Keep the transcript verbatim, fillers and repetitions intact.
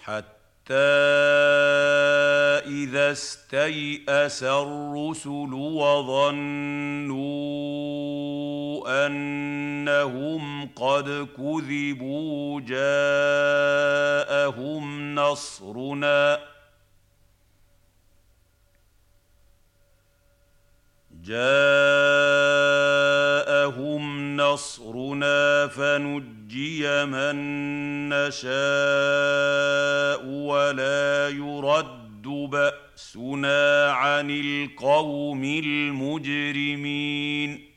حتى إذا استيأس الرسل وظنوا أنهم قد كذبوا جاءهم نصرنا جاءهم نصرنا فنجي من نشاء ولا يرد بأسنا عن القوم المجرمين